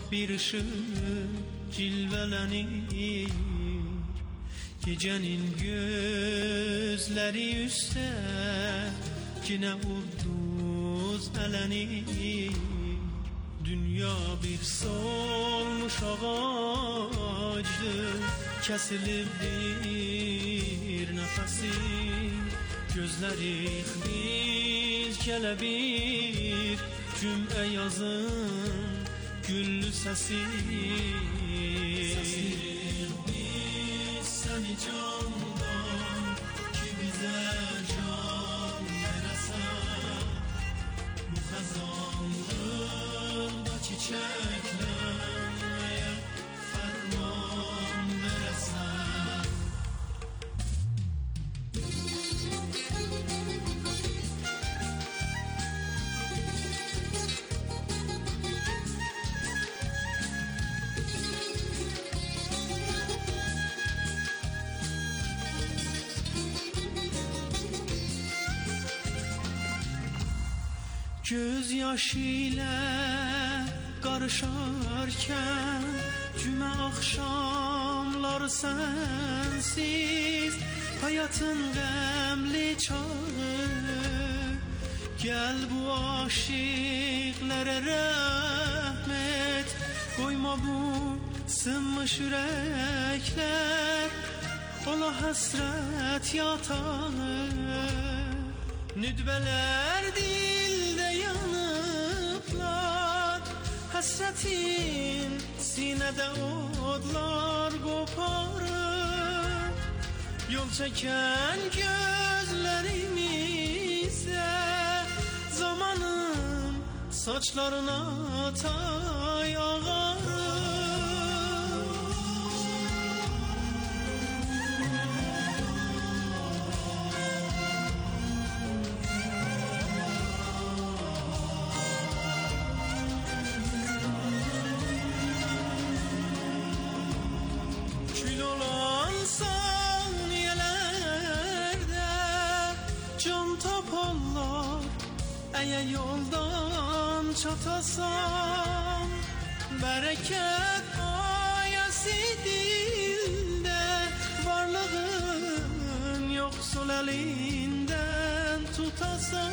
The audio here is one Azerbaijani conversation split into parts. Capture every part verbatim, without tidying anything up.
bir ışık cilvelenir, gecenin gözleri üstte yine ulduz elenir. Dünya bir solmuş ağacdır, kesilip bir nefesi, gözleri biz kelebir, cümle yazın güllü sesi. Sesirik biz seni candan, ki bize can veresen, bu kazandığında çiçeklenmeye ferman veresen. Göz yaşıyla karışarken cümle akşamlar sensiz, hayatın gemli çağı. Gel bu aşıklara rahmet, koyma bu sınmış yürekler, ola hasret yatağı. Nüdbeler dilde yanıplar, hasretin sinede odlar koparır. Yol çeken gözlerimize zamanın saçlarına tay ağarır. Eğer yoldan çatasan, bereket ayesi dilde, varlığın yoksul elinden tutasan.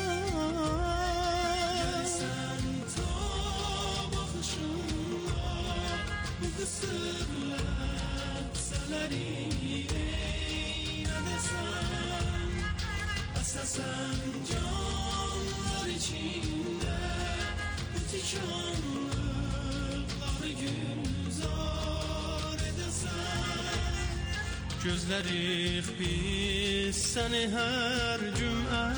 Gelsen ta bakışınla bu kısır lehzeleri eyle desen, esesen can içinde bu tikanlıkları güzar edesen. Gözlerik biz seni her cümle,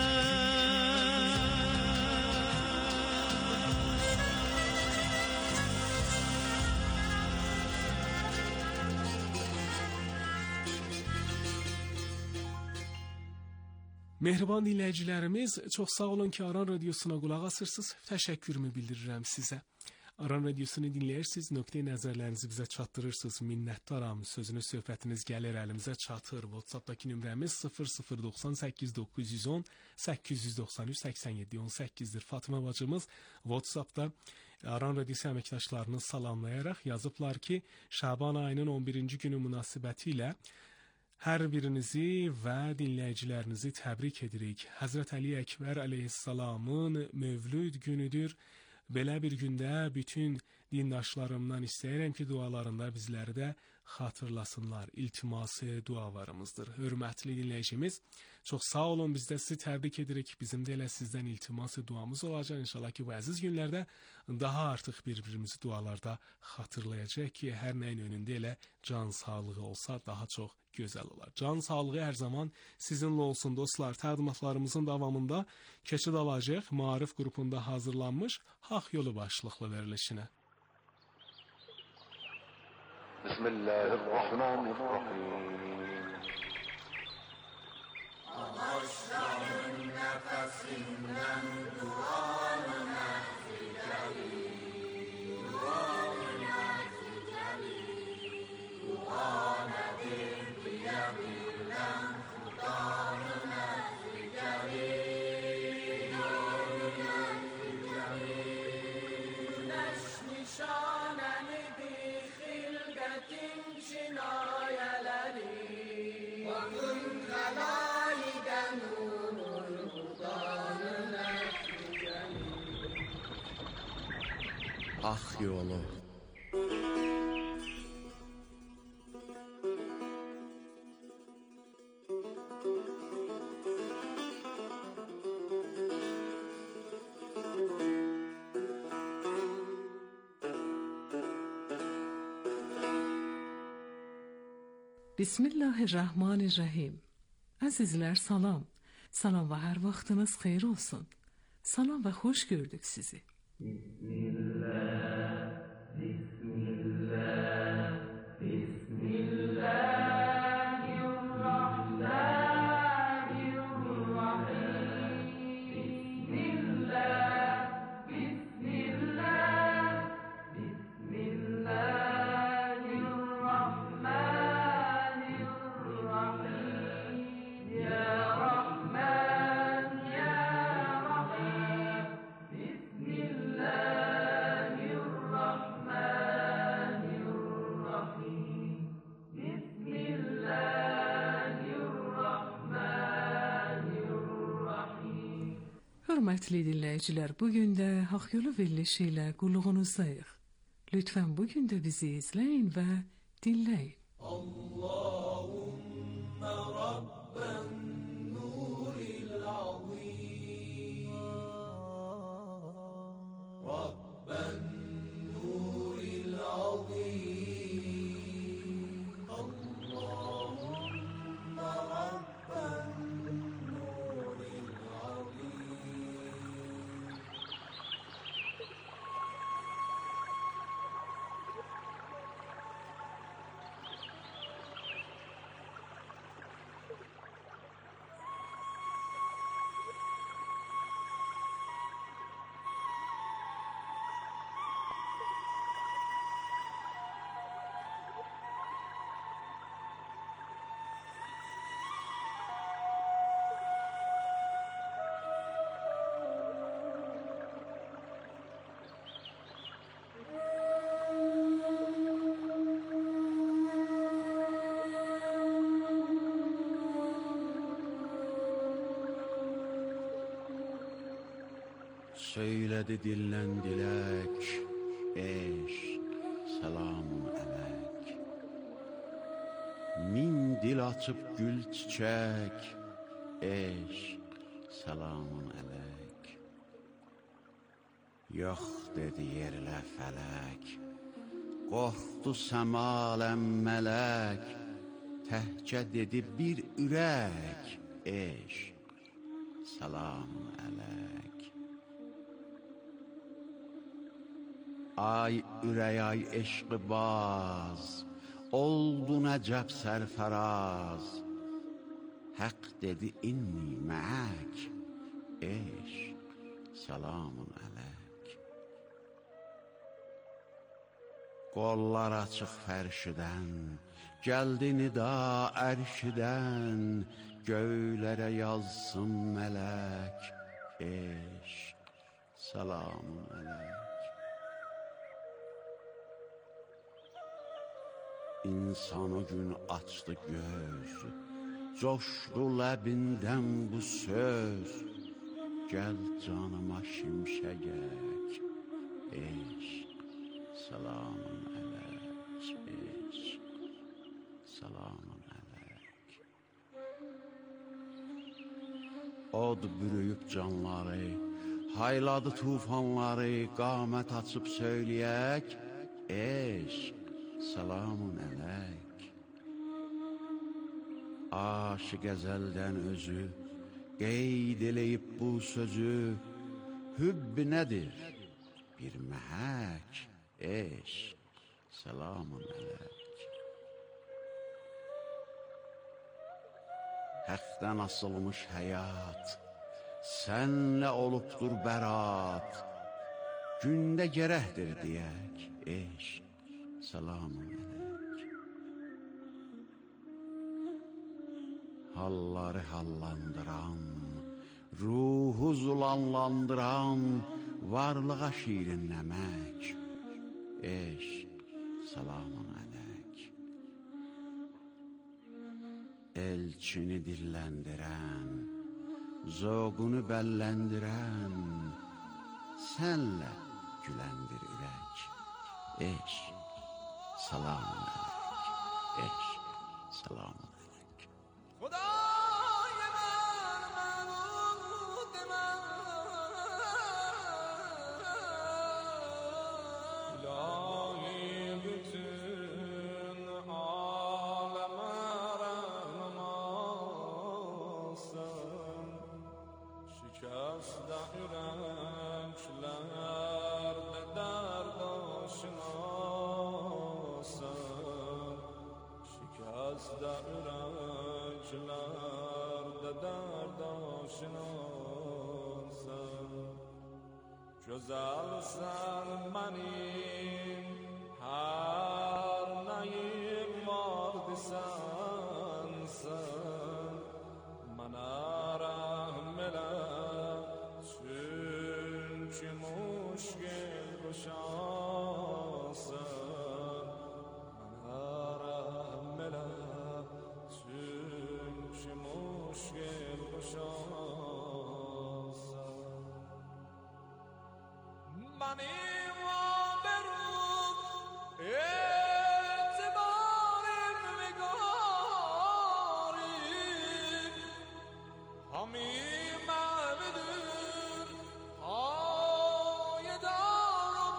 Mehriban dinləyicilərimiz, çox sağ olun ki, Aran Radiosuna qulaq asırsınız. Təşəkkürümü bildirirəm sizə. Aran Radiosunu dinləyirsiniz, nöqtəyi nəzərlərinizi bizə çatdırırsınız. Minnətdaram, sözünüz, söhbətiniz gəlir əlimizə çatır. WhatsAppdakı nömrəmiz sıfır sıfır doxsan səkkiz doqquz yüz on səkkiz yüz doxsan üç səksən yeddi on səkkizdir. Fatıma bacımız WhatsAppda Aran Radiosu əməkdaşlarını salamlayaraq yazıblar ki, Şaban ayının on birinci günü münasibəti ilə hər birinizi və dinləyicilərinizi təbrik edirik. Həzrət Əli Əkbər əleyhissalamın mövlüd günüdür. Belə bir gündə bütün dindaşlarımdan istəyirəm ki, dualarında bizləri də xatırlasınlar. İltiması dualarımızdır. Hörmətli dinləyicimiz, çox sağ olun, biz də sizi təbrik edirik. Bizim də elə sizdən iltiması duamız olacaq. İnşallah ki, bu əziz günlərdə daha artıq bir-birimizi dualarda xatırlayacaq ki, hər nəyin önündə elə can sağlığı olsa daha çox gözəl olar. Can sağlığı hər zaman sizinlə olsun dostlar. Təqdimatlarımızın davamında keçid alacaq Maarif qrupunda hazırlanmış Haq Yolu başlıqlı verilişinə. Bismillahirrahmanirrahim. Ağaçların nefesinden duanına figelir, duanına figelir, dua nedir diye bilen Kur'an'ına figelir, duanına figelir, güneş nişane haq yolu. Bismillahirrahmanirrahim. Əzizlər, salam. Salam və hər vaxtınız xeyir olsun. Salam və xoş gördük sizi. Bismillah, Bismillah, Bismillahirrahmanirrahim. Bismillah, Bismillah, Bismillah. Hörmətli dinləyicilər, bugün də Haqq Yolu verilişi ilə qulluğunuzdayıq. Lütfən bugün də bizi izləyin və dinləyin. Allahümme Rabben nuril azim, Rabben nuril azim, Allahümme Rabben nuril azim. Söyledi dillen dilek, eşk, selamun əleyk. Min dil açıp gül çiçek, eşk, selamun əleyk. Yox dedi yerlə fələk, qorxdu səmaləm mələk. Təhcə dedi bir ürək, eşk, selamun əleyk. Ay ürək ay eşqi baz, oldu nəcəb sərfəraz. Haqq dedi inni məək, eşq, selamun əleyk. Qollar açıq fərşidən, gəldi nida ərşidən. Göylərə yazsın mələk, eşq, selamun əleyk. İnsan o gün açdı göz, coşdu ləbindən bu söz. Gəl canıma şimşəgək, eşq, selamun əleyk, eşq, selamun əleyk. Od bürüyüb canları, hayladı tufanları. Qamət açıb söyləyək, eşq, selamun əleyk. Aşıq əzəldən özü qeyd eləyib bu sözü. Hübb nədir? Bir məhək, eşq, selamun əleyk. Həqdən asılmış həyat, sənlə olubdur bərat. Gündə gərəkdir deyək, eşq, selamun əleyk. Halları hallandıran, ruhu zulanlandıran, varlığa şirinləmək, eşq, selamun əleyk. Elçini dilləndirən, zoğunu bəlləndirən, sənlə güləndir ürək, عشق سلام علیک، عشق سلام علیک. خدای من معبود من، الهی bütün aleme rahmansın, şikəstə ürəklərdə dərd aşinasın, şikəstə ürəklərdə dərd aşinasın. Gözəlsən mənim hər nəyim vardı sənsən, mənə rəhm elə çünki müşkil quşansın, mənə rəhm elə çünki müşkil quşansın. Benim haberim etibarım ve garim, hamim mevdür hayedar u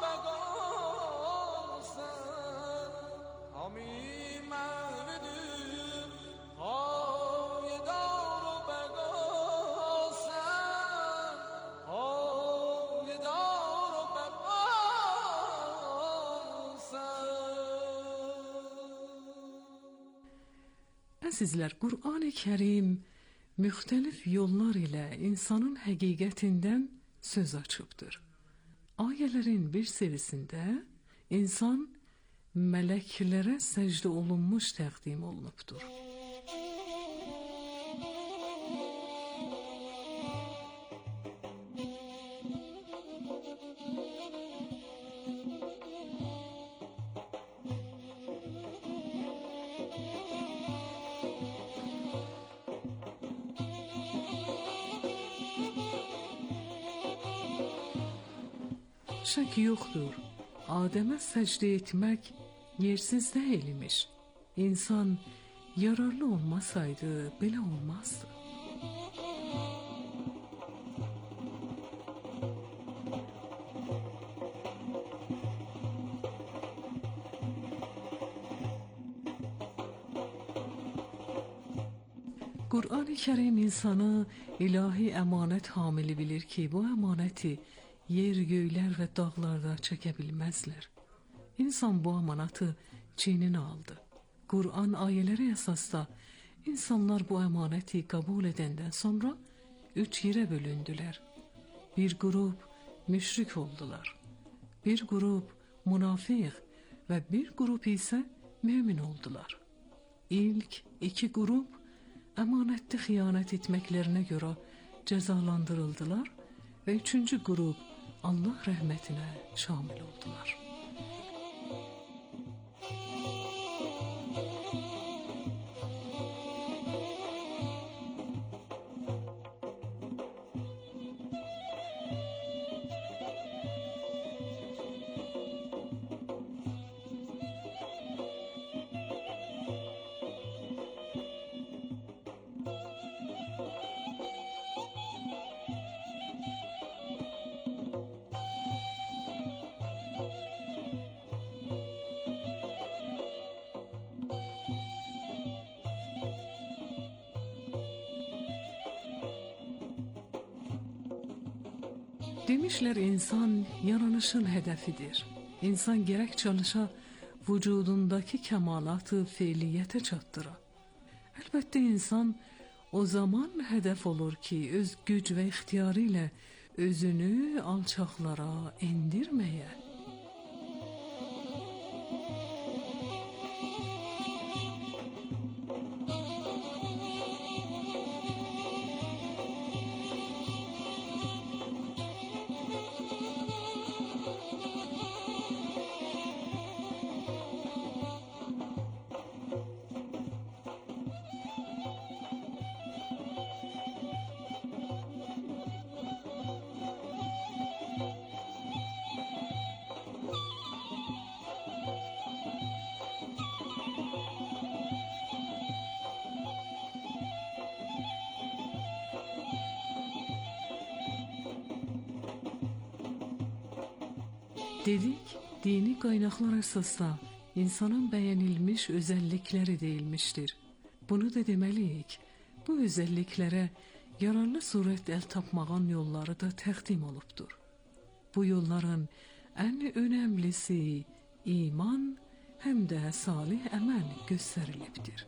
begansın, hamim mevdür hayedar u begansın, hayedar. Əzizlər, Qur'an-ı Kərim müxtəlif yollar ilə insanın həqiqətindən söz açıbdır. Ayələrin bir serisində insan mələklərə səcdə olunmuş təqdim olunubdur. Şək yoxdur, Adəmə səcdə etmək yersiz deyil imiş. İnsan yararlı olmasaydı belə olmazdı. Qur'an-ı Kərim insanı ilahi əmanət hamili bilir ki, bu əmanəti yer, göylər və dağlarda çəkə bilməzlər. İnsan bu əmanatı çiyninə aldı. Qur'an ayələri əsasda insanlar bu əmanəti qəbul edəndən sonra üç yerə bölündülər. Bir qrup müşrik oldular, bir qrup münafiq və bir qrup isə mömin oldular. İlk iki qrup əmanətdə xiyanət etməklərinə görə cəzalandırıldılar və üçüncü qrup Allah rəhmətinə şamil oldular. Demişlər insan yaranışın hədəfidir. İnsan gərək çalışa vücudundakı kəmalatı feiliyyətə çatdıra. Əlbəttə insan o zaman hədəf olur ki, öz güc və ixtiyarı ilə özünü alçaqlara endirməyə. Dedik, dini qaynaqlar əsasda insanın bəyənilmiş özəllikləri deyilmişdir. Bunu da deməliyik, bu özəlliklərə yararlı surət əl tapmağın yolları da təqdim olubdur. Bu yolların ən önəmlisi iman, həm də salih əməl göstərilibdir.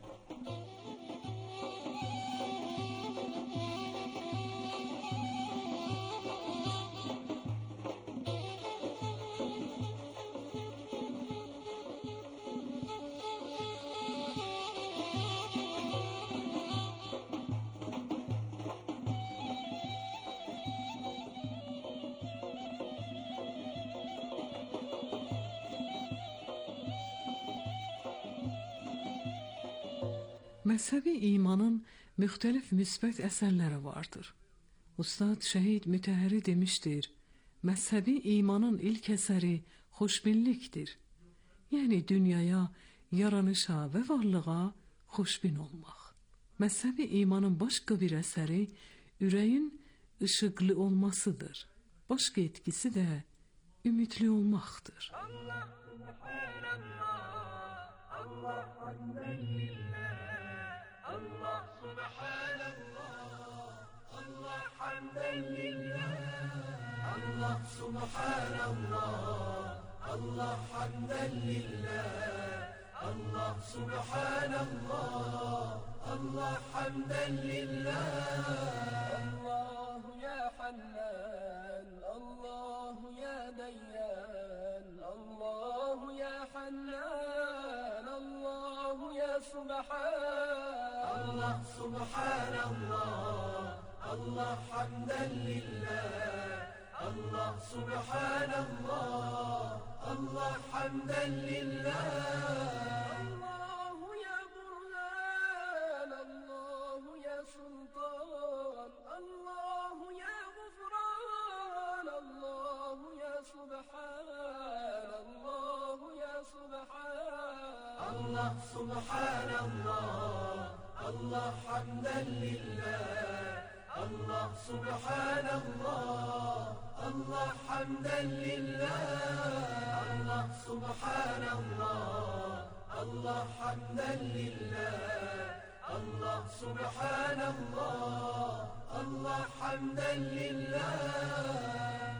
Məzhəbi imanın müxtəlif müsbət əsərləri vardır. Ustad Şəhid Mütəhhəri demişdir, məzhəbi imanın ilk əsəri xoşbinlikdir. Yəni dünyaya, yaranışa və varlığa xoşbin olmaq. Məzhəbi imanın başqa bir əsəri ürəyin işıqlı olmasıdır. Başqa etkisi də ümidli olmaqdır. Allah subhanallah, Allah hamden lillah, Allah subhanallah, Allah hamden lillah, Allah subhanallah, Allah hamden lillah, Allah subhanallah, Allah hamden lillah. Allah ya Hannan, Allah ya Dayyan, Allah ya Hannan, Allah ya Subhan, Allah subhanallah, Allah hamden lillah, Allah subhanallah, Allah hamden lillah. Allah ya Burhan, Allah ya Sultan, Allah ya Gufran, Allah ya Subhan, Allah ya Subhan. Allah subhanallah, Allah hamden lillah, Allah subhanallah, Allah hamden lillah. Allah subhanallah, Allah hamden lillah, Allah subhanallah, Allah hamden lillah.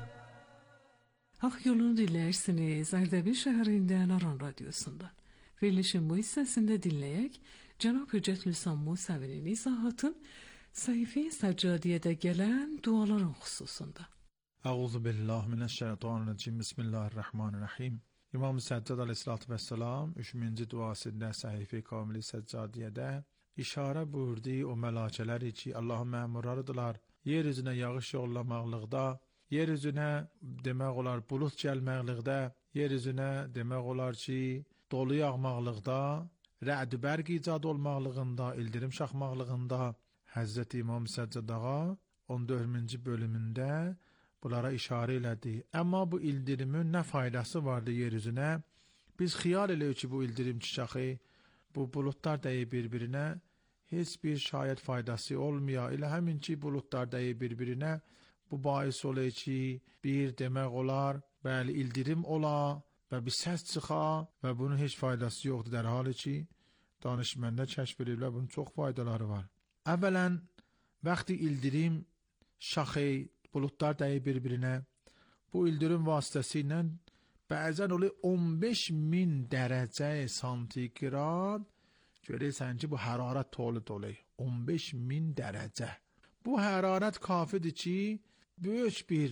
Haq yolunu dinləyirsiniz Ərdəbil şəhərindən Aran radiosundan. Verilişin bu hissəsində dinləyək Cənab Hüccət Lüsan Musəvinin izahatın səhifə-i səccadiyədə gələn duaların xüsusunda. Əuzu billah minəşşeytanirracim. Bismillahirrahmanirrahim. İmam Səccad əleyhissalatu vəssalam üçüncü duasında səhifə-i kamil-i səccadiyədə işarə buyurdu o mələkələri ki, Allahın məmurlarıdırlar. Yer üzünə yağış yollamaqlıqda, yer üzünə demək olar bulut gəlməklıqda, yer üzünə demək olar ki, dolu yağmaqlıqda, rəd bərq icad olmaqlığında, ildirim şaxmaqlığında Həzrəti İmam Səccad ağa on dördüncü bölümündə bunlara işarə elədi. Amma bu ildirimin nə faydası vardı yer üzünə? Biz xiyal eləyirik ki, bu ildirim çiçağı, bu bulutlar dəyib bir-birinə, heç bir şayət faydası olmuyor. Elə həmin ki, bulutlar dəyib bir-birinə, bu bahis olayı ki, bir demək olar, bəli, ildirim ola və bir səs çıxa və bunun heç faydası yoxdur. Dər halı ki, danışmənlər kəşf ediblər, bunun çox faydaları var. Əvvələn, vaxtı ildirim, şaxı, bulutlar dəyib bir-birinə, bu ildirim vasitəsilə bəzən oluyor on beş min dərəcə santigrad, görürsən ki, bu hərarət tolid oluyor, on beş min dərəcə. Bu hərarət kafidir ki, böyük bir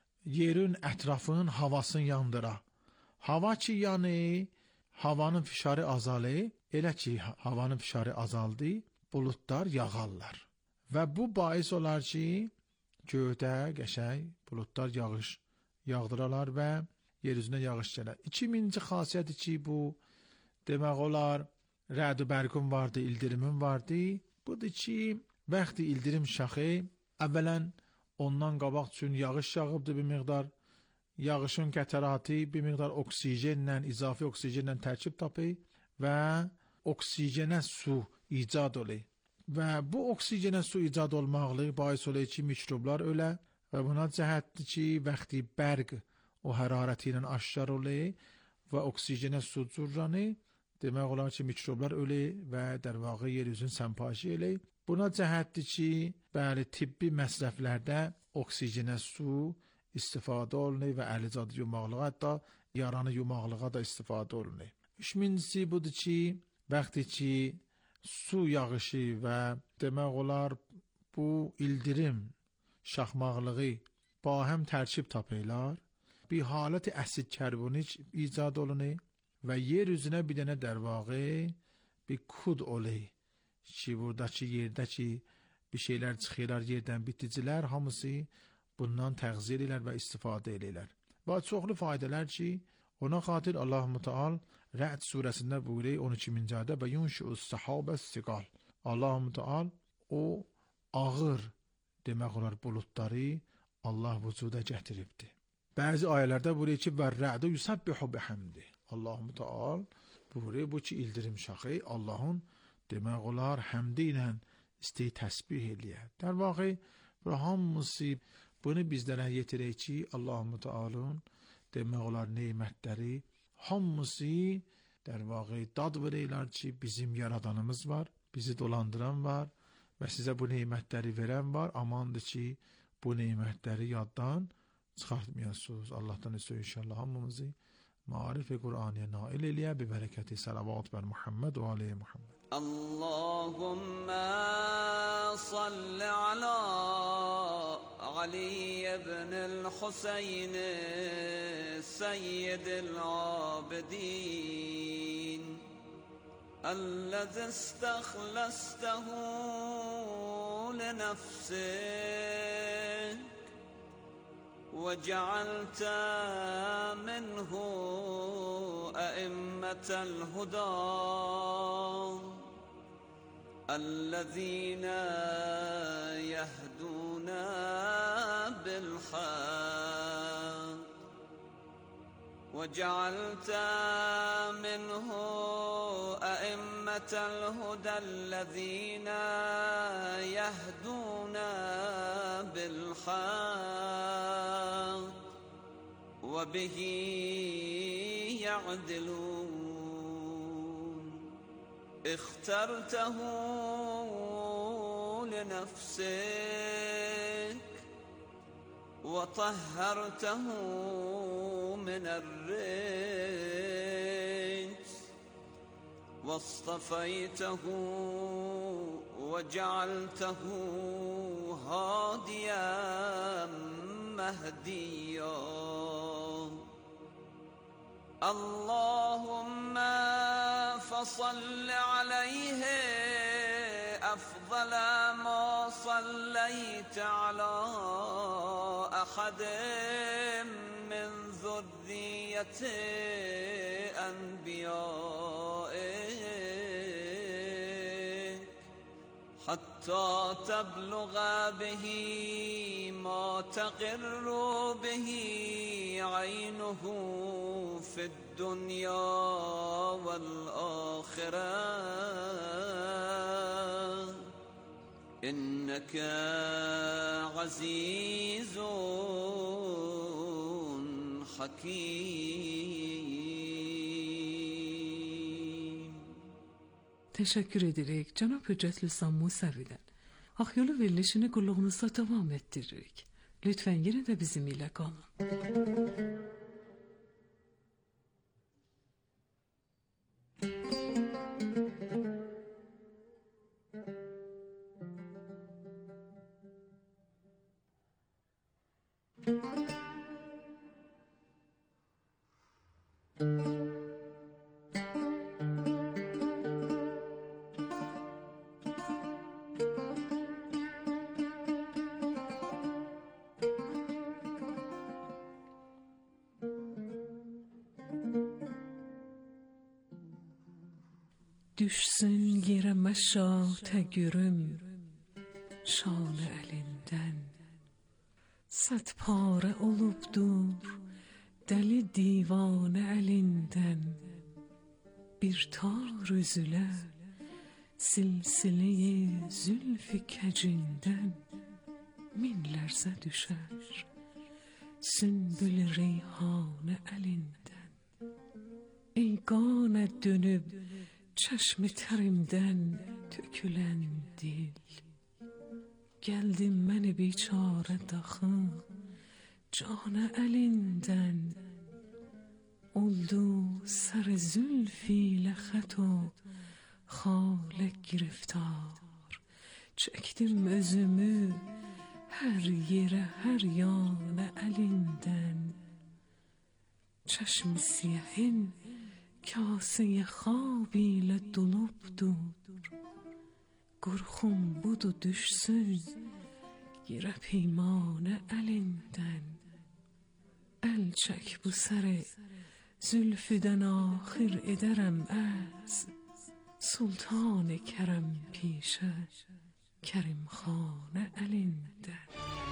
yerin ətrafının havasını yandıra. Hava ki, yəni, havanın fişarı azalı, elə ki, havanın fişarı azaldı, bulutlar yağarlar. Və bu bahis olar ki, göydə qəşəng bulutlar yağış yağdıralar və yer üzünə yağış gələr. İkinci xasiyyəti ki, bu demək olar, rəd-i bərqin vardı, ildirimin vardı. Budur ki, vaxtı ildirim şaxı, əvvələn ondan qabaq üçün yağış yağıbdır bir miqdar, yağışın qətaratı bir miqdar oksijenlə, izafi oksijenlə tərkib tapır və oksijenə su icad olur. Və bu oksijenə su icad olmaqlığı bahis olur ki, mikroblar ölə və buna cəhətdir ki, vaxtı bərq o hərarəti ilə aşkar olur və oksigenə su cürranı, demək olar ki, mikroblar ölür və در واقع yer üzünün səmpaşı eləyir. Buna cəhətdir ki, bəli, tibbi məsrəflərdə oksigenə su istifadə olunur və əlizad yumaqlığa, hətta yaranı yumaqlığa da istifadə olunur. Üçüncüsü budur ki, vaxtı ki su yağışı və demək olar bu ildirim şaxmaqlığı با هم ترکیب tapırlar. Bir halət asid karbonik icad olunur və yer üzünə bir dənə در واقع bir kud olur. Ki buradakı yerdəki bir şeylər çıxırlar yerdən, biticilər hamısı bundan təğzir edirlər və istifadə edirlər. Və çoxlu faydalar ki, ona xatir Allah Müteal Ra'd surəsində buyurur on ikinci ayədə və yunşu sahabə siqal. Allah Müteal o ağır demək olar buludları Allah vücuda gətiribdi. Bəzi ayələrdə buyurur ki, və ra'du yusabbihu bihamdi. Allah Müteal buyurur bu ki ildirim şaxı Allahın demək olar həmdi ilə istəyi təsbih eləyər. در واقع bu hamısı bunu bizlərə yetirək ki, Allah Mütealın demək olar nemətləri hamısı در واقع dad verirlər ki, bizim yaradanımız var, bizi dolandıran var və sizə bu nemətləri verən var. Amandır ki, bu nemətləri yaddan çıxartmayasınız. Allah'tan istiyor inşallah hamımızı marif-i Kur'an'ya nail eləyə bi bərəkəti salavat bər Muhammed və aleyhi Muhammed. Allahümme salli ala Ali ibn-i Hüseyin seyyid-i abidin الذي استخلصته لنفسك وجعلت منه أئمة الهدى الذين يهدون بالحق وجعلت منه أئمة الهدى الذين يهدون بالحق وبه يعدلون اخترته لنفسك وطهرته من الرجس واصطفيته وجعلته هاديا مهديا اللهم فصل عليه أفضل ما صليت على أحد من ذرية أنبيائك حتى تبلغ به ما تقر به عينه في الدنيا والآخرة إنك عزيز حكيم. Teşekkür ederek Cenab-ı Hüccetül İslam Musevi'den Ahyolu verilişini kulluğunuzda devam ettiririk. Lütfen yine de bizimle kalın. Düşsün yere meşate gürüm şanı elinden Sad pare olubdur deli divane elinden Bir tar üzüle silsileyi zülfü kecinden Min lərsə düşər sümbül reyhanı elinden. Ey qana dönüb çeşmi terimden tökülen dil, geldim məni biçare daxı canı elinden. oldu سر زلفیل خط و خال گرفتار، çektim özümü her yere her yana elinden. çeşm siyahın kase خواب ile dolupdur, qorxum budu düşsün yere peymane elinden. el çək bu sərə zülfüdən axir edərəm əz, sultan kərəm pişə Kərim xanə əlindən.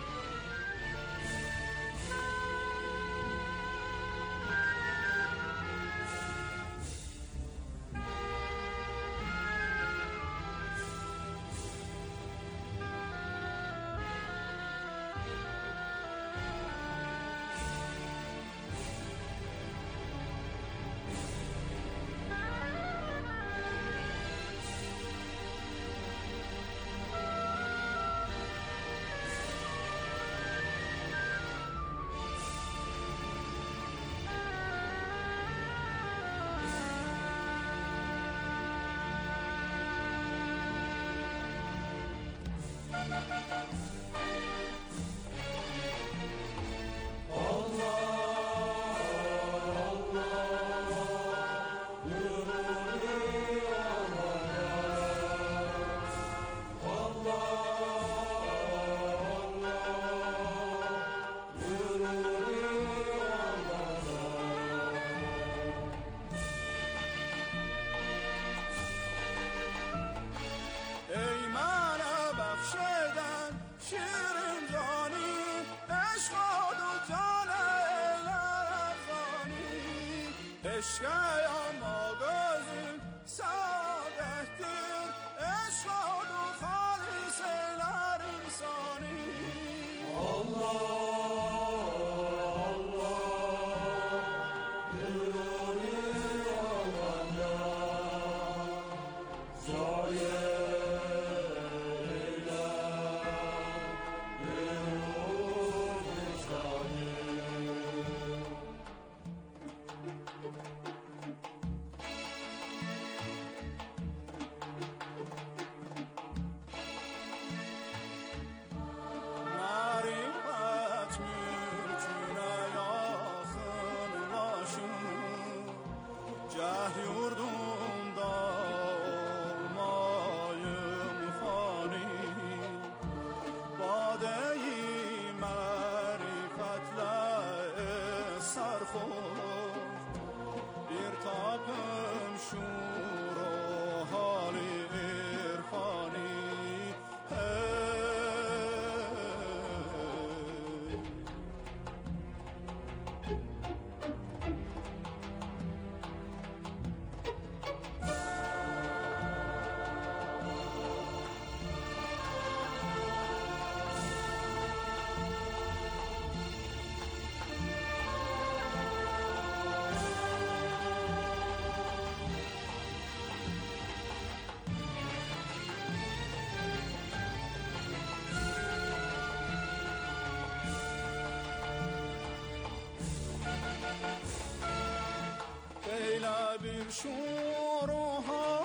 شور و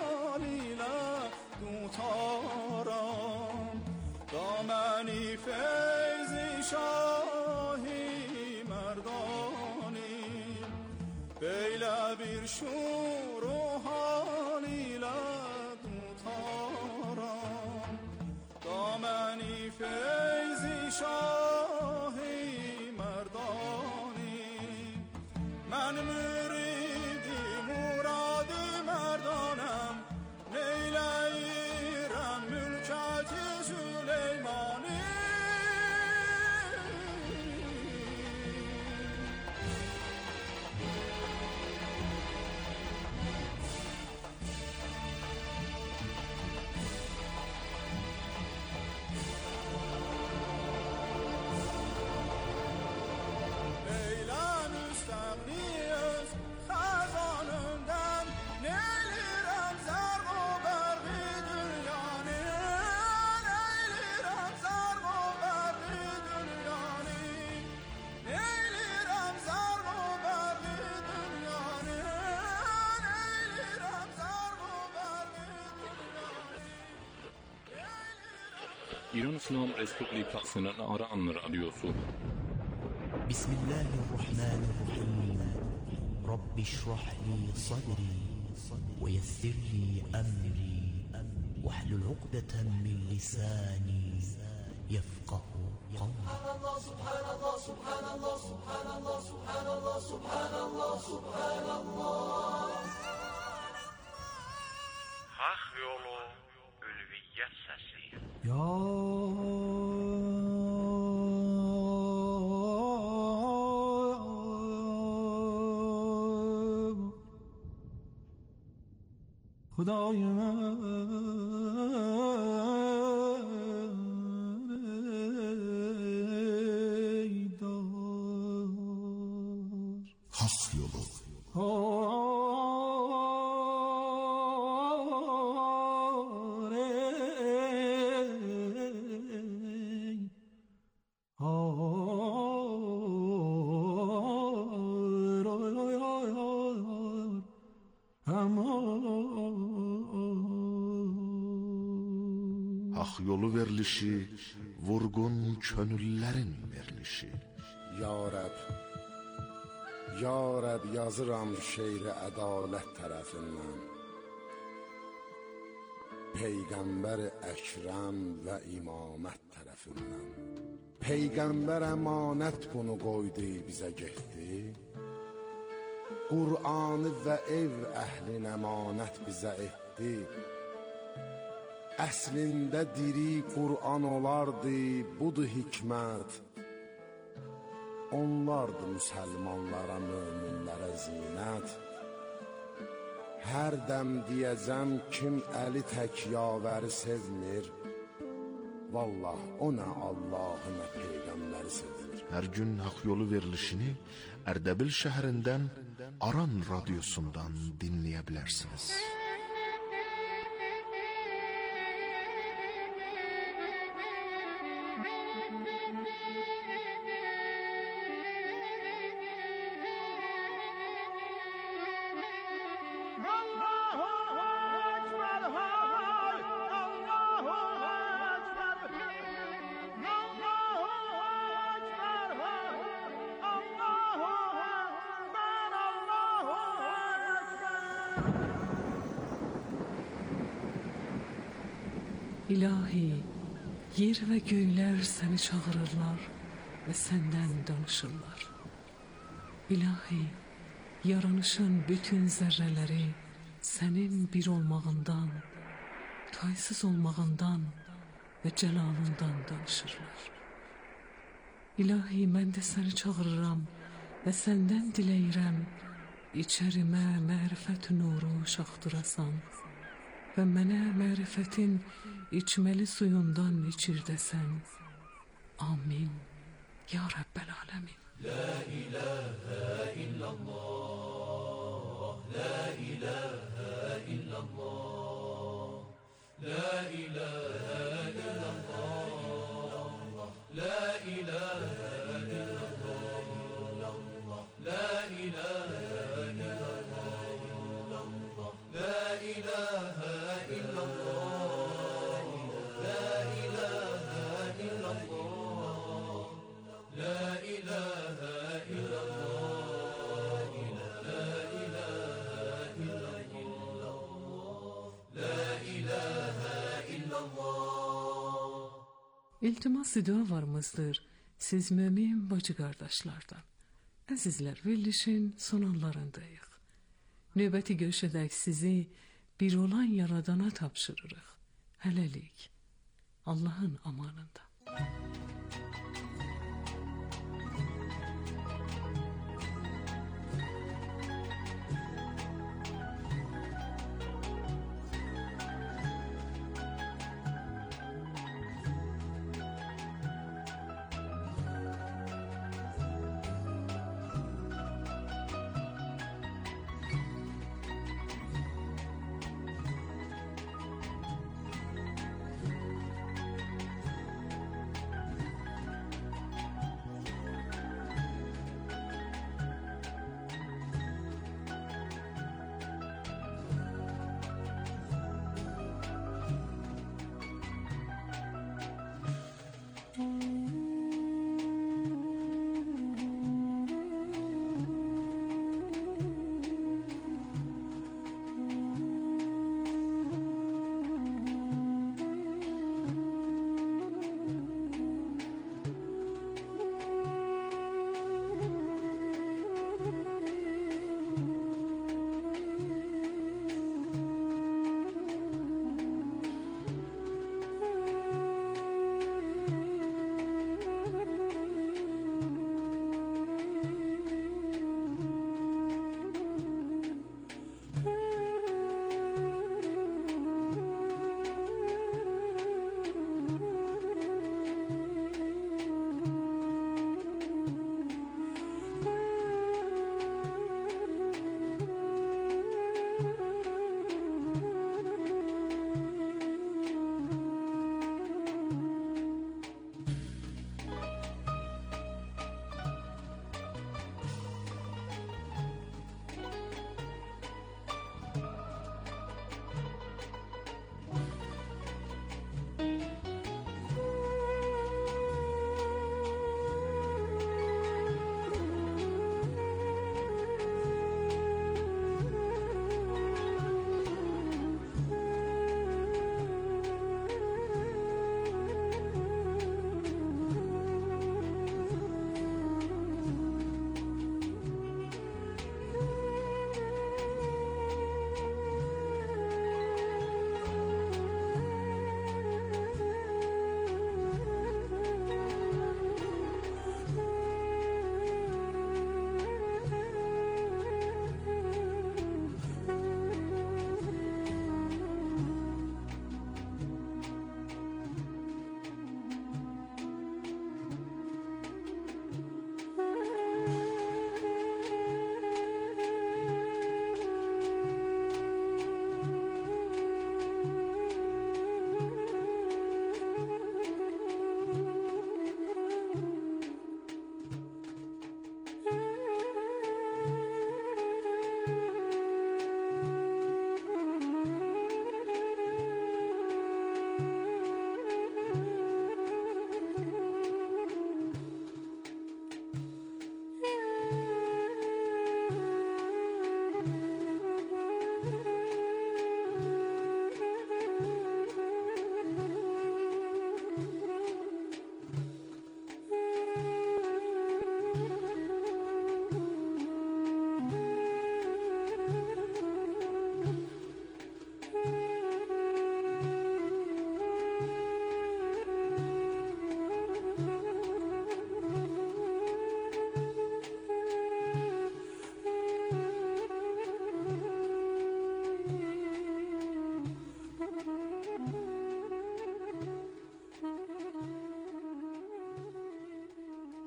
حالیله دوتارم دامنی فیضی شاهی مردانی بیله بیر شور و حالیله دوتارم دامنی فیضی شاهی مردانی من İran İslam Respublikasının Aran Radyosu. Bismillahirrahmanirrahim. Rabbi şrah li sadri ve yessir li emri ve hlul uqdeten min lisani yefqahu qawli. Subhanallah, subhanallah, subhanallah, subhanallah, subhanallah, subhanallah. Hak yolu ülviyyət səsi. Ya Hudayım Hak yolu. Hak yolu verilişi, vurgun könüllərin verilişi. Ya Rəb, Ya Rəb yazıram şeiri ədalət tərəfindən. Peyğəmbər Əkrəm və imamət tərəfindən. Peyğəmbər əmanət bunu qoydu bizə getdi. Qur'anı və ev əhlin əmanət bizə etdi. Əslində diri Qur'an olardı, budur hikmət. Onlardı müsəlmanlara, möminlərə zinət. Hər dəm deyəcəm kim əli tək yavəri sevmir. Vallah o nə Allahı nə Peyğəmbəri sevmir. Hər gün hak yolu verilişini Ərdəbil şəhərindən Aran radyosundan dinləyə bilərsiniz. İlahi, yer və göylər səni çağırırlar və səndən danışırlar. İlahi, yaranışın bütün zərrələri sənin bir olmağından, taysız olmağından və cəlalından danışırlar. İlahi, mən də səni çağırıram və səndən diləyirəm, içərimə mərifət nuru şaxdırasan və mənə mərifətin içməli suyundan içirdəsən. Amin. Ya Rəbbəl aləmin. La ilahə illallah, la ilahə illallah, la ilahə illallah, la ilahə illallah, la ilahə illallah, la ilahə İltimas-ı dualarımızdır siz mümin bacı qardaşlardan. Əzizlər, verilişin son anlarındayıq. Növbəti görüşədək sizi bir olan yaradana tapşırırıq. Hələlik, Allahın amanında.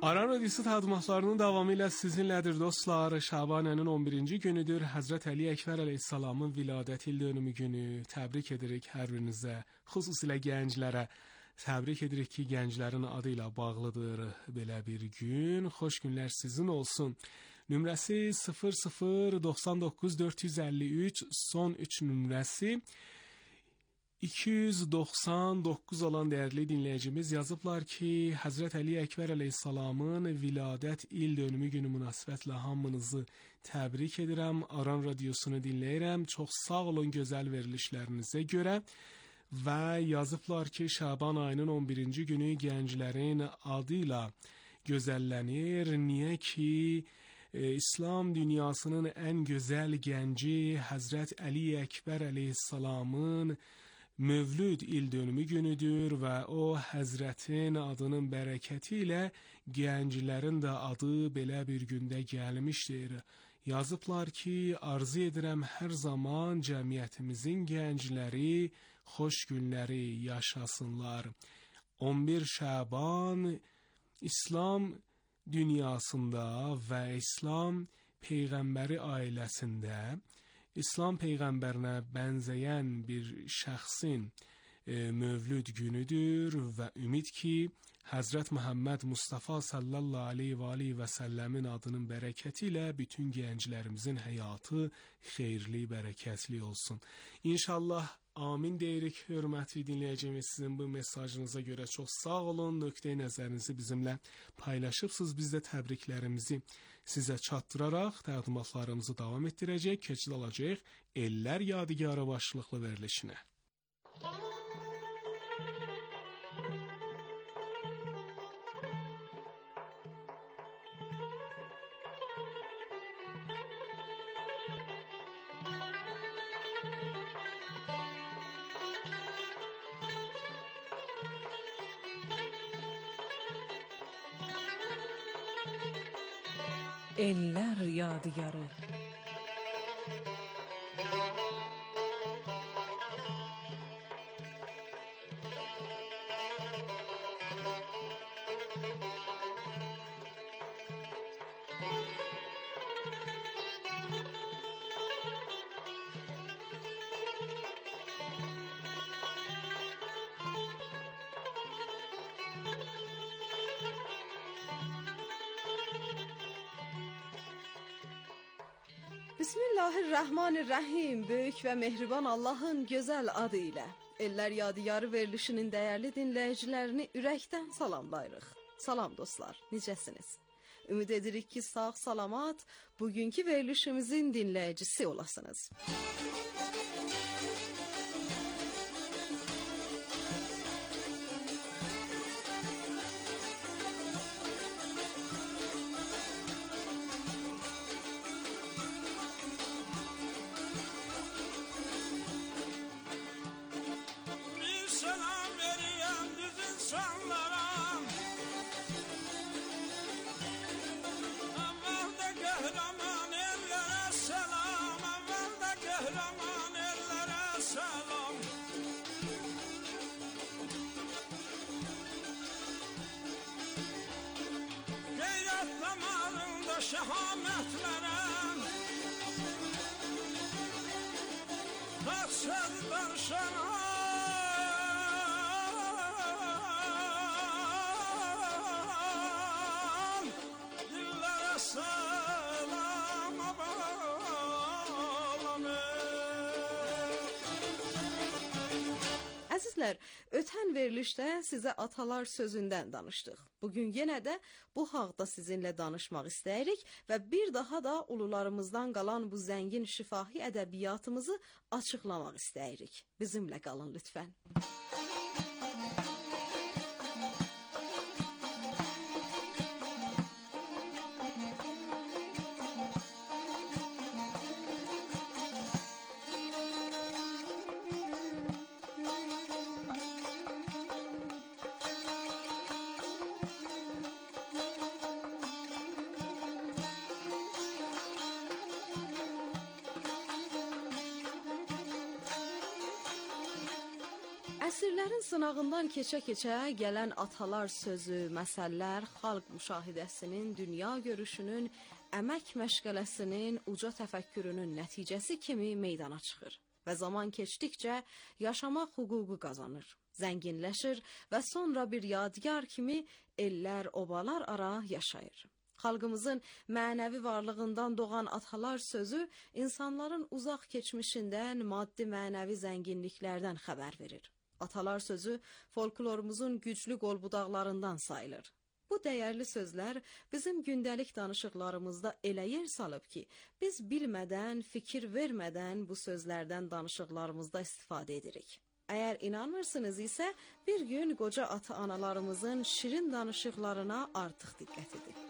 Aran Radiosu təqdimatlarının davamı ilə sizinlədir dostlar. Şaban ayının on birinci günüdür. Həzrət Əli Əkbər əleyhissalamın viladət il dönümü günü. Təbrik edirik hər birinizə, xüsusilə gənclərə. Təbrik edirik ki, gənclərin adı ilə bağlıdır belə bir gün. Xoş günlər sizin olsun. Nömrəsi sıfır sıfır doxsan doqquz dörd yüz əlli üç, son üç nömrəsi iki yüz doxsan doqquz olan dəyərli dinləyicimiz yazıblar ki, Həzrət Əli Əkbər əleyhissalamın viladət il dönümü günü münasibətlə hamınızı təbrik edirəm. Aran Radiosunu dinləyirəm. Çox sağ olun gözəl verilişlərinizə görə. Və yazıblar ki, Şaban ayının on birinci günü gənclərin adı ilə gözəllənir. Niyə ki, e, İslam dünyasının ən gözəl gənci Həzrət Əli Əkbər əleyhissalamın Mövlüd il dönümü günüdür və o Həzrətin adının bərəkəti ilə gənclərin də adı belə bir gündə gəlmişdir. Yazıblar ki, arzu edirəm hər zaman cəmiyyətimizin gəncləri xoş günləri yaşasınlar. on bir Şaban İslam dünyasında və İslam Peyğəmbəri ailəsində İslam Peyğəmbərinə bənzəyən bir şəxsin e, mövlüd günüdür və ümid ki, Həzrət Muhammed Mustafa sallallahu aleyhi və aleyhi və səlləmin adının bərəkəti ilə bütün gənclərimizin həyatı xeyirli, bərəkətli olsun. İnşallah amin deyirik, hörmətli dinləyicimiz, sizin bu mesajınıza görə çox sağ olun. Nöqteyi nəzərinizi bizimlə paylaşıbsınız. Biz də təbriklərimizi sizə çatdıraraq təqdimatlarımızı davam etdirəcək, keçid alacaq Ellər Yadigarı başlıqlı verilişinə. Ellər Yadigarı. Bismillahirrahmanirrahim. Böyük və mehriban Allahın gözəl adı ilə Ellər Yadigarı verilişinin dəyərli dinləyicilərini ürəkdən salamlayırıq. Salam dostlar, necəsiniz? Ümid edirik ki, sağ salamat bugünkü verilişimizin dinləyicisi olasınız. Şehametlerem kaçır darşana dillere selam Əzizlər, ötən verilişdə sizə atalar sözündən danışdıq. Bugün yenə də bu haqda sizinlə danışmaq istəyirik və bir daha da ulularımızdan qalan bu zəngin şifahi ədəbiyyatımızı açıqlamaq istəyirik. Bizimlə qalın lütfən. Əsrlərin sınağından keçə-keçə gələn atalar sözü, məsəllər xalq müşahidəsinin, dünya görüşünün, əmək məşğələsinin, uca təfəkkürünün nəticəsi kimi meydana çıxır və zaman keçdikcə yaşamaq hüququ qazanır, zənginləşir və sonra bir yadigar kimi ellər, obalar ara yaşayır. Xalqımızın mənəvi varlığından doğan atalar sözü insanların uzaq keçmişindən maddi-mənəvi zənginliklərdən xəbər verir. Atalar sözü folklorumuzun güclü qolbudaqlarından sayılır. Bu dəyərli sözlər bizim gündəlik danışıqlarımızda elə yer salıb ki, biz bilmədən, fikir vermədən bu sözlərdən danışıqlarımızda istifadə edirik. Əgər inanmırsınız isə, bir gün qoca ata-analarımızın şirin danışıqlarına artıq diqqət edin.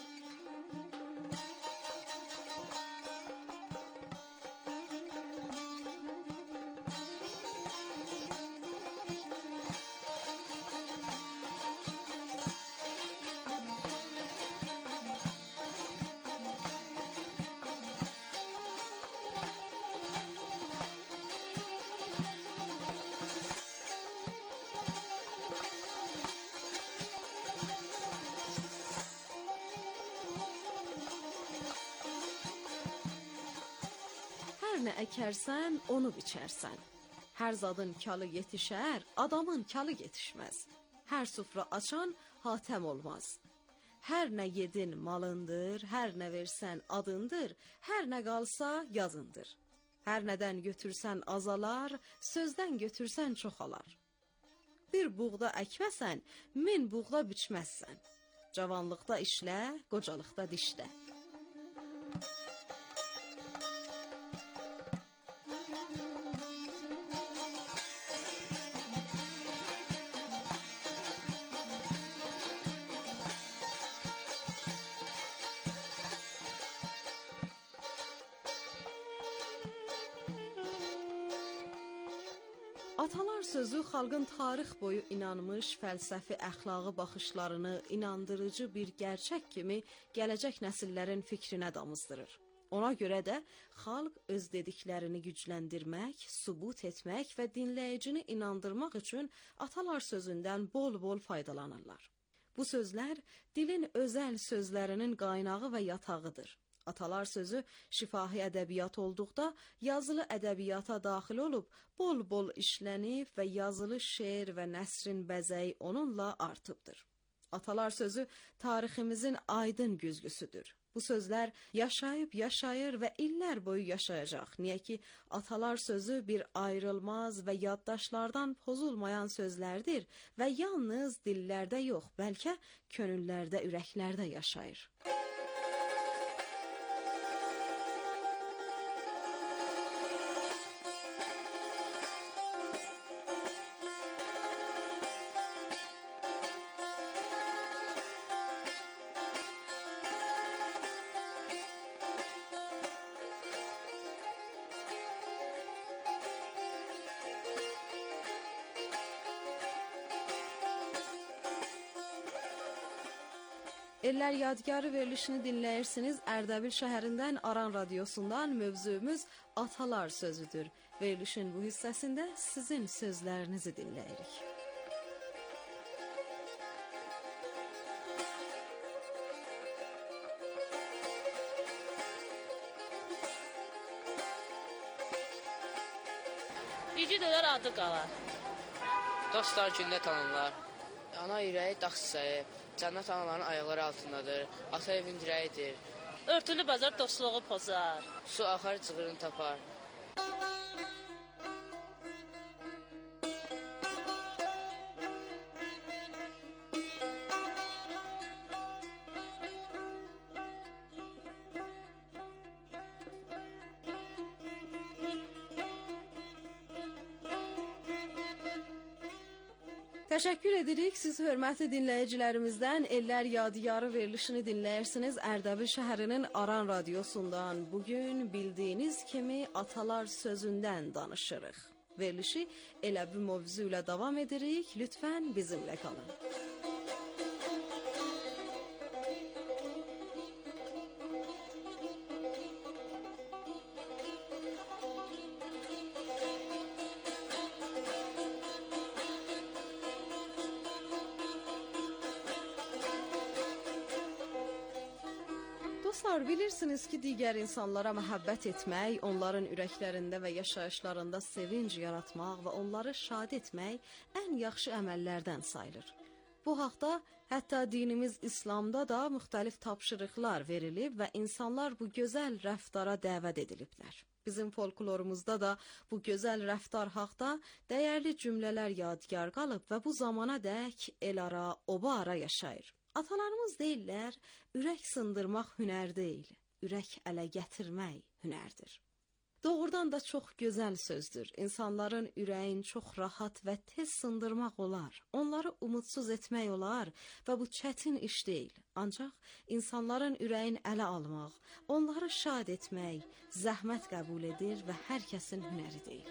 Hər nə əkərsən, onu biçərsən. Hər zadın kalı yetişər, adamın kalı yetişməz. Hər sufra açan hatəm olmaz. Hər nə yedin malındır, hər nə versən adındır, hər nə qalsa yazındır. Hər nədən götürsən azalar, sözdən götürsən çoxalar. Bir buğda əkməsən, min buğda biçməzsən. Cavanlıqda işlə, qocalıqda dişlə. Atalar sözü xalqın tarix boyu inanmış, fəlsəfi, əxlaqi baxışlarını inandırıcı bir gerçək kimi gələcək nəsillərin fikrinə damızdırır. Ona görə də xalq öz dediklərini gücləndirmək, sübut etmək və dinləyicini inandırmaq üçün atalar sözündən bol-bol faydalanırlar. Bu sözlər dilin özəl sözlərinin qaynağı və yatağıdır. Atalar sözü şifahi ədəbiyyat olduqda yazılı ədəbiyyata daxil olub, bol-bol işlənib və yazılı şeir və nəsrin bəzəyi onunla artıbdır. Atalar sözü tariximizin aydın güzgüsüdür. Bu sözlər yaşayıb yaşayır və illər boyu yaşayacaq. Niyə ki, atalar sözü bir ayrılmaz və yaddaşlardan pozulmayan sözlərdir və yalnız dillərdə yox, bəlkə könüllərdə, ürəklərdə yaşayır. Eller Yadigarı verilişini dinləyirsiniz. Ərdəbil şəhərindən Aran radiosundan mövzumuz atalar sözüdür. Verilişin bu hissəsində sizin sözlərinizi dinləyirik. İki dölər adı qalar. Dostlar gündə tanınlar. Ana ürəyi dağ çiçəyi. Cənnət anaların ayaqları altındadır. Ata evin dirəyidir. Örtülü bazar dostluğu pozar. Su axar cığırını tapar. Təşəkkür edirik. Siz hörmətli dinləyicilərimizdən Eller Yadigarı verilişini dinləyirsiniz Ərdəbil şəhərinin Aran radiosundan. Bugün bildiyiniz kimi atalar sözündən danışırıq. Verilişi elə bu mövzu ilə davam edirik. Lütfən bizimlə qalın. Dostlar, bilirsiniz ki digər insanlara məhəbbət etmək, onların ürəklərində və yaşayışlarında sevinc yaratmaq və onları şad etmək ən yaxşı əməllərdən sayılır. Bu haqda hətta dinimiz İslamda da müxtəlif tapşırıqlar verilib və insanlar bu gözəl rəftara dəvət ediliblər. Bizim folklorumuzda da bu gözəl rəftar haqda dəyərli cümlələr yadigar qalıb və bu zamana dək el ara, oba ara yaşayır. Atalarımız deyirlər, ürək sındırmaq hünər deyil, ürək ələ gətirmək hünərdir. Doğrudan da çox gözəl sözdür. İnsanların ürəyin çox rahat və tez sındırmaq olar. Onları umudsuz etmək olar və bu çətin iş deyil. Ancaq insanların ürəyin ələ almaq, onları şad etmək, zəhmət qəbul edir və hər kəsin hünəri deyil.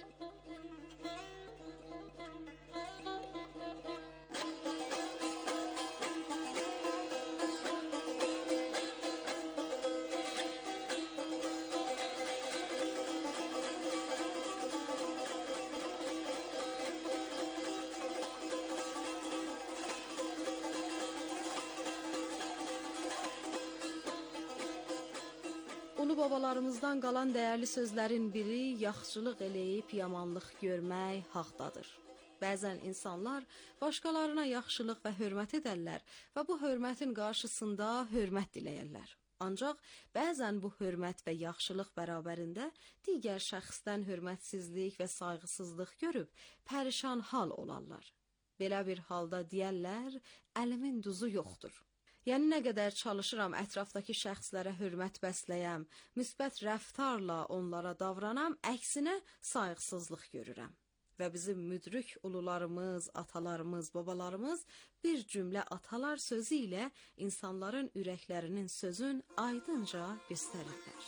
Ulu babalarımızdan qalan dəyərli sözlərin biri yaxşılıq eləyib yamanlıq görmək haqdadır. Bəzən insanlar başqalarına yaxşılıq və hörmət edərlər və bu hörmətin qarşısında hörmət diləyərlər. Ancaq bəzən bu hörmət və yaxşılıq bərabərində digər şəxsdən hörmətsizlik və sayğısızlıq görüb pərişan hal olarlar. Belə bir halda deyərlər, əlimin duzu yoxdur. Yəni nə qədər çalışıram ətrafdakı şəxslərə hörmət bəsləyəm, müsbət rəftarla onlara davranam, əksinə sayğısızlıq görürəm. Və bizim müdrik ulularımız, atalarımız, babalarımız bir cümlə atalar sözü ilə insanların ürəklərinin sözün aydınca göstərirlər.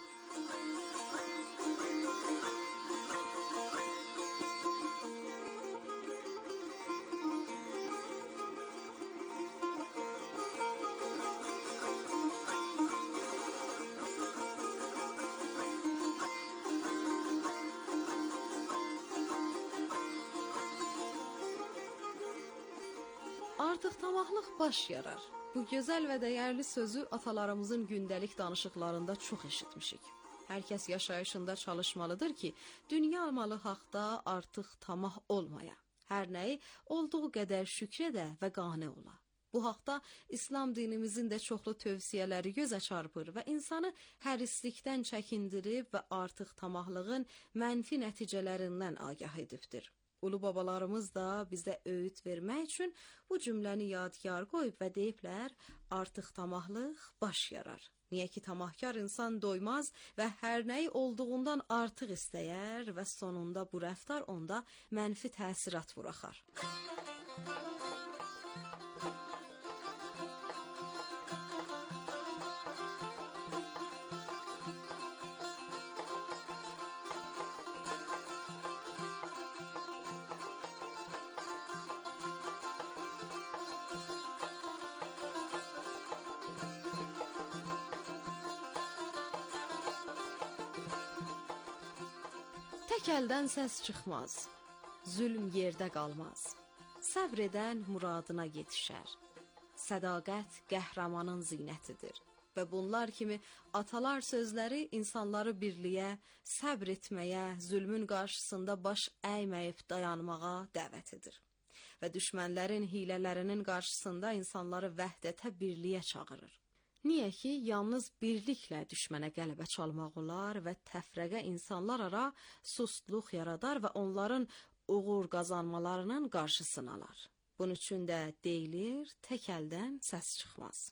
Artıq tamahlıq baş yarar. Bu gözəl və dəyərli sözü atalarımızın gündəlik danışıqlarında çox eşitmişik. Hər kəs yaşayışında çalışmalıdır ki, dünya malı haqda artıq tamah olmaya. Hər nəyi olduğu qədər şükrədə və qane ola. Bu haqda İslam dinimizin də çoxlu tövsiyələri gözə çarpır və insanı hərislikdən çəkindirib və artıq tamahlığın mənfi nəticələrindən agah edibdir. Ulu babalarımız da bizə öğüt vermək üçün bu cümləni yadigar qoyub və deyiblər, artıq tamahlıq baş yarar. Niyə ki, tamahkar insan doymaz və hər nəyi olduğundan artıq istəyər və sonunda bu rəftar onda mənfi təsirat buraxar. Tək əldən səs çıxmaz, zülm yerdə qalmaz. Səbr edən muradına yetişər. Sədaqət qəhrəmanın zinətidir. Və bunlar kimi atalar sözləri insanları birliyə, səbr etməyə, zülmün qarşısında baş əyməyib dayanmağa dəvət edir. Və düşmənlərin hilələrinin qarşısında insanları vəhdətə, birliyə çağırır. Niyə ki, yalnız birliklə düşmənə qələbə çalmaq olar və təfrəqə insanlar ara sustluq yaradar və onların uğur qazanmalarının qarşısını alar. Bunun üçün də deyilir, tək əldən səs çıxmaz.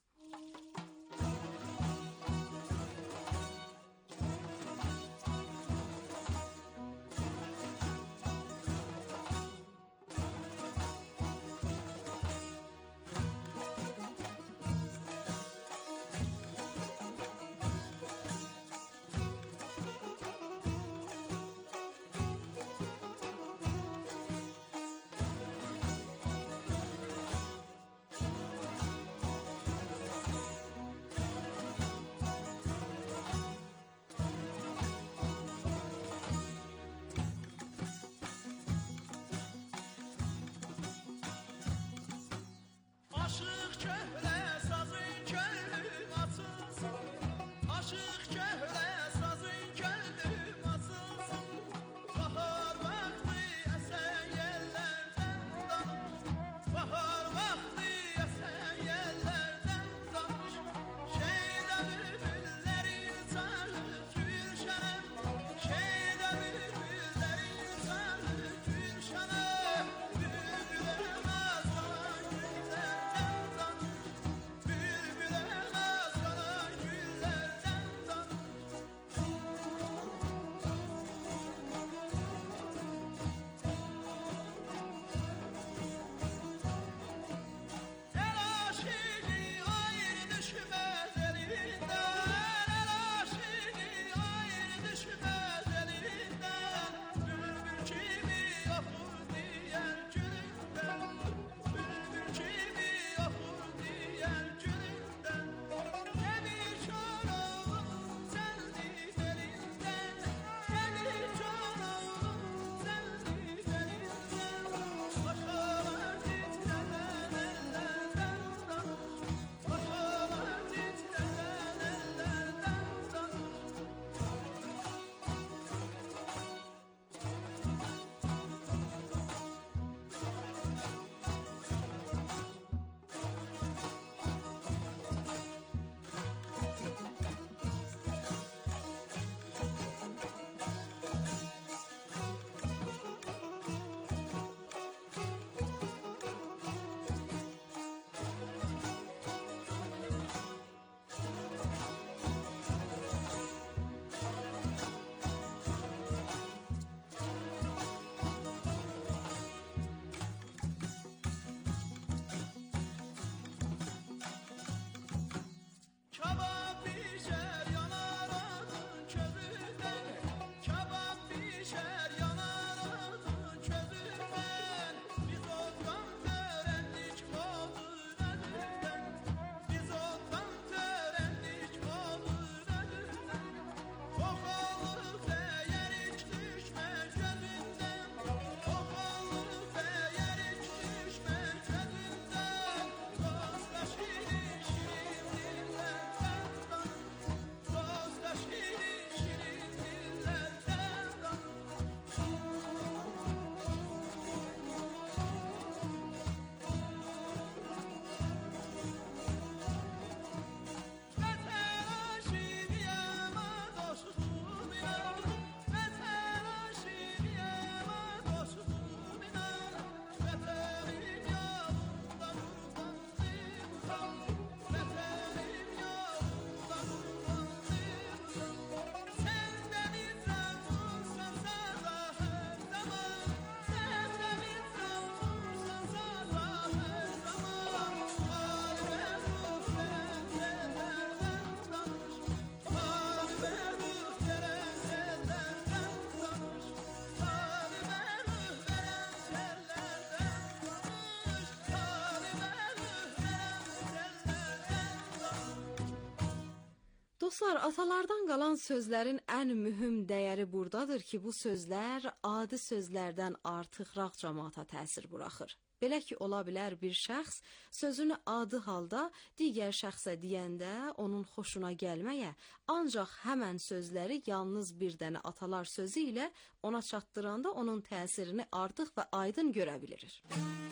Dostlar, atalardan qalan sözlərin ən mühüm dəyəri buradadır ki, bu sözlər adi sözlərdən artıqraq cəmaata təsir buraxır. Belə ki, ola bilər bir şəxs sözünü adi halda digər şəxsə deyəndə onun xoşuna gəlməyə, ancaq həmən sözləri yalnız bir dənə atalar sözü ilə ona çatdıranda onun təsirini artıq və aydın görə bilir.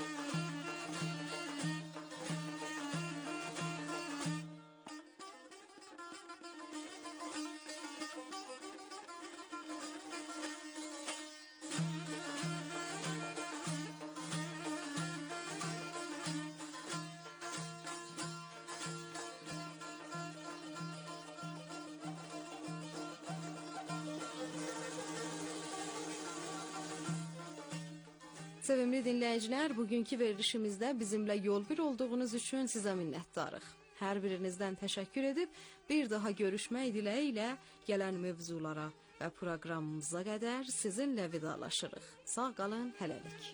Sevimli dinləyicilər, bugünkü verilişimizdə bizimlə yol bir olduğunuz üçün sizə minnətdarıq. Hər birinizdən təşəkkür edib, bir daha görüşmək diləyi ilə gələn mövzulara və proqramımıza qədər sizinlə vidalaşırıq. Sağ qalın, hələlik.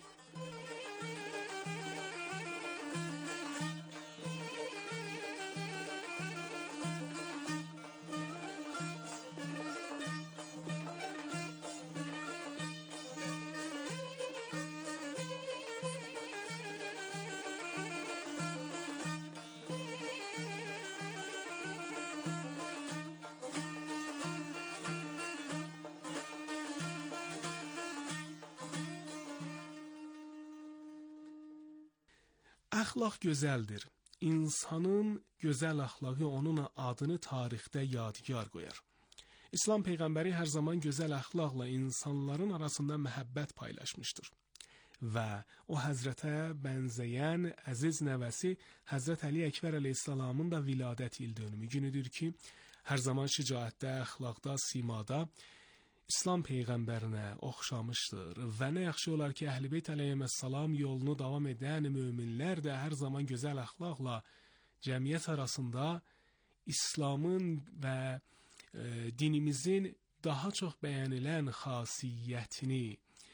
Əxlaq gözəldir. İnsanın gözəl əxlaqı onun adını tarixdə yadigar qoyar. İslam Peyğəmbəri hər zaman gözəl əxlaqla insanların arasında məhəbbət paylaşmışdır. Və o Həzrətə bənzəyən əziz nəvəsi Həzrət Əli Əkbər əleyhissalamın da viladət il dönümü günüdür ki, hər zaman şicaətdə, əxlaqda, simada İslam Peyğəmbərinə oxşamışdır və nə yaxşı olar ki, Əhl-i-Beyt əleyhissalam yolunu davam edən möminlər də hər zaman gözəl əxlaqla cəmiyyət arasında İslamın və e, dinimizin daha çox bəyənilən xasiyyətini